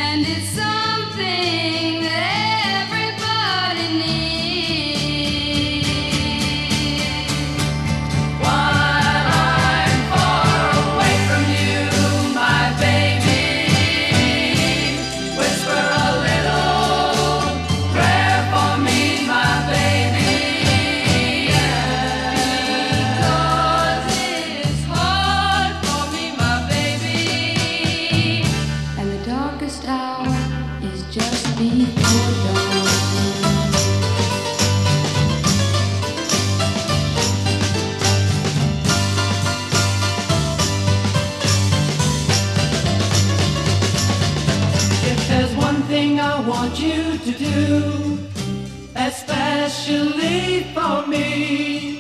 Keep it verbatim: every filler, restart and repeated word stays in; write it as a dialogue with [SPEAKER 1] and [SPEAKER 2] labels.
[SPEAKER 1] and it's something that everybody needs. While I'm far away from you, my baby, whisper a little prayer for me, my baby, because it's hard for me, my baby, and the darkest hour is just before dawn. If there's one thing I want you to do, especially for me,